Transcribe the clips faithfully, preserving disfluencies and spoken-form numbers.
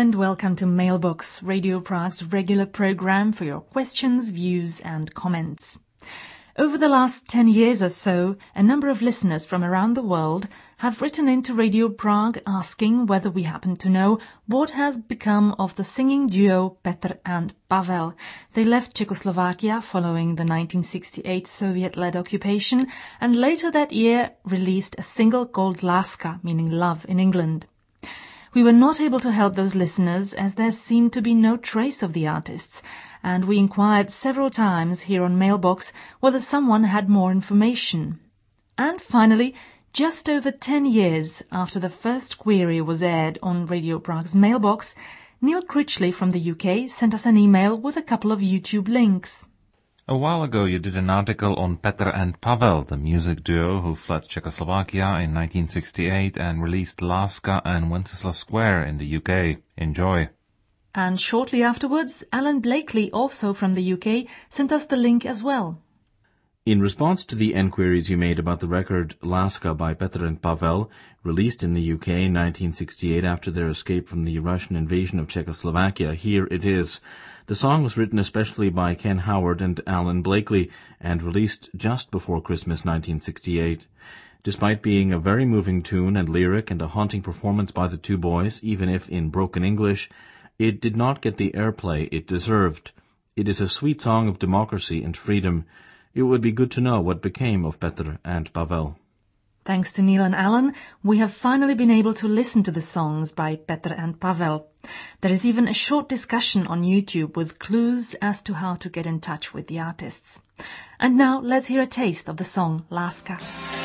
and welcome to Mailbox, Radio Prague's regular program for your questions, views and comments. Over the last ten years or so, a number of listeners from around the world have written into Radio Prague asking whether we happen to know what has become of the singing duo Petr and Pavel. They left Czechoslovakia following the nineteen sixty-eight Soviet-led occupation and later that year released a single called Láska, meaning love, in England. We were not able to help those listeners as there seemed to be no trace of the artists, and we inquired several times here on Mailbox whether someone had more information. And finally, just over ten years after the first query was aired on Radio Prague's Mailbox, Neil Critchley from the U K sent us an email with a couple of YouTube links. A while ago you did an article on Petr and Pavel, the music duo who fled Czechoslovakia in nineteen sixty-eight and released Láska and Wenceslas Square in the U K. Enjoy. And shortly afterwards, Alan Blakely, also from the U K, sent us the link as well. In response to the enquiries you made about the record Láska by Petr and Pavel, released in the U K in nineteen sixty-eight after their escape from the Russian invasion of Czechoslovakia, here it is. The song was written especially by Ken Howard and Alan Blakely and released just before Christmas nineteen sixty-eight. Despite being a very moving tune and lyric and a haunting performance by the two boys, even if in broken English, it did not get the airplay it deserved. It is a sweet song of democracy and freedom. It would be good to know what became of Petr and Pavel. Thanks to Neil and Alan, we have finally been able to listen to the songs by Petr and Pavel. There is even a short discussion on YouTube with clues as to how to get in touch with the artists. And now let's hear a taste of the song Láska.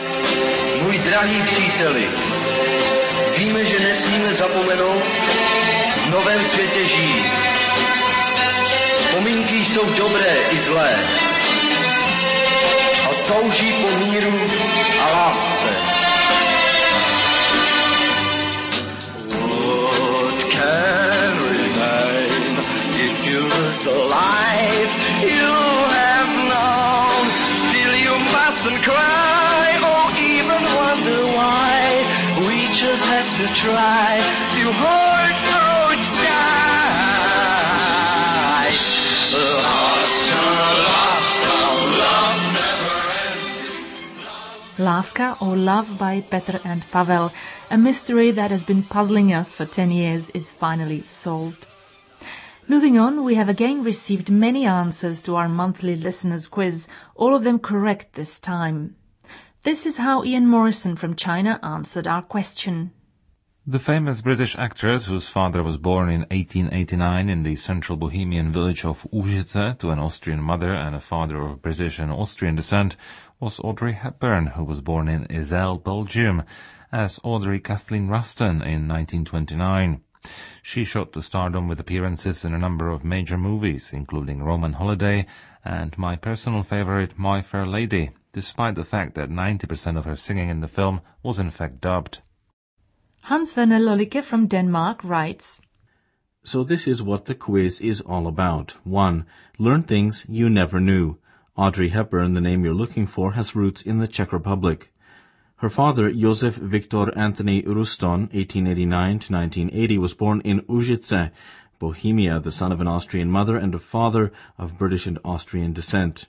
Můj drahý příteli, víme, že nesmíme zapomenout, v novém světě žít. Vzpomínky jsou dobré i zlé a touží po míru a lásce. What can remain if you lose the life you have known? Still you mustn't cry or even wonder why. We just have to try to hold out tight. Láska, láska, love never ends. Láska or Love by Petr and Pavel, a mystery that has been puzzling us for ten years, is finally solved. Moving on, we have again received many answers to our monthly listeners' quiz, all of them correct this time. This is how Ian Morrison from China answered our question. The famous British actress, whose father was born in eighteen eighty-nine in the central Bohemian village of Užice to an Austrian mother and a father of British and Austrian descent, was Audrey Hepburn, who was born in Issel, Belgium, as Audrey Kathleen Ruston in nineteen twenty-nine. She shot to stardom with appearances in a number of major movies, including Roman Holiday and my personal favorite, My Fair Lady, despite the fact that ninety percent of her singing in the film was in fact dubbed. Hans-Werner Lollicke from Denmark writes, So this is what the quiz is all about. one. Learn things you never knew. Audrey Hepburn, the name you're looking for, has roots in the Czech Republic. Her father, Josef Viktor Anthony Ruston, eighteen eighty-nine to nineteen eighty, was born in Užice, Bohemia, the son of an Austrian mother and a father of British and Austrian descent.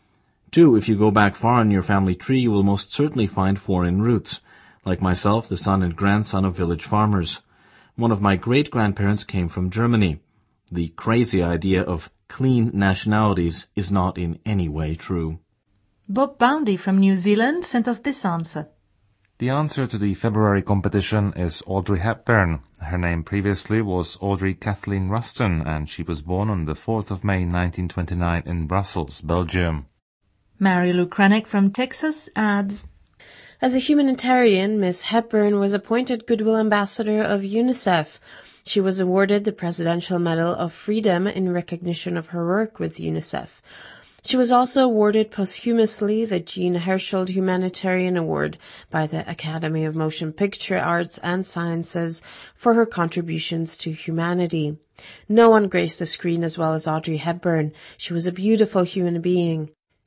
Two, if you go back far in your family tree, you will most certainly find foreign roots. Like myself, the son and grandson of village farmers. One of my great-grandparents came from Germany. The crazy idea of clean nationalities is not in any way true. Bob Boundy from New Zealand sent us this answer. The answer to the February competition is Audrey Hepburn. Her name previously was Audrey Kathleen Ruston, and she was born on the fourth of May nineteen twenty-nine in Brussels, Belgium. Mary Lou Cranach from Texas adds, As a humanitarian, Miss Hepburn was appointed Goodwill Ambassador of UNICEF. She was awarded the Presidential Medal of Freedom in recognition of her work with UNICEF. She was also awarded posthumously the Jean Hersholt Humanitarian Award by the Academy of Motion Picture Arts and Sciences for her contributions to humanity. No one graced the screen as well as Audrey Hepburn. She was a beautiful human being.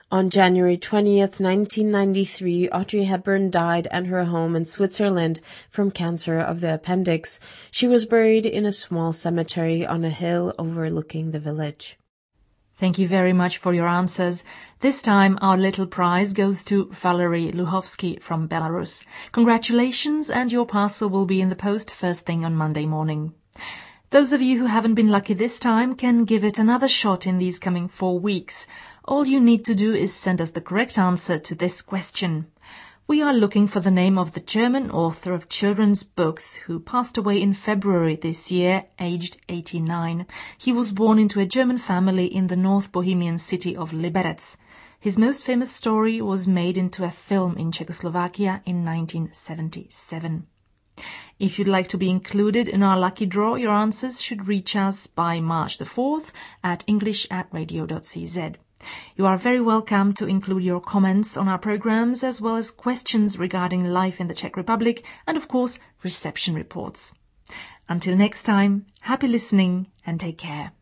On January twentieth, nineteen ninety-three, Audrey Hepburn died at her home in Switzerland from cancer of the appendix. She was buried in a small cemetery on a hill overlooking the village. Thank you very much for your answers. This time our little prize goes to Valery Luhovsky from Belarus. Congratulations, and your parcel will be in the post first thing on Monday morning. Those of you who haven't been lucky this time can give it another shot in these coming four weeks. All you need to do is send us the correct answer to this question. We are looking for the name of the German author of children's books who passed away in February this year, aged eighty-nine. He was born into a German family in the North Bohemian city of Liberec. His most famous story was made into a film in Czechoslovakia in nineteen seventy-seven. If you'd like to be included in our lucky draw, your answers should reach us by March the fourth at english at radio dot c z. You are very welcome to include your comments on our programs as well as questions regarding life in the Czech Republic and, of course, reception reports. Until next time, happy listening and take care.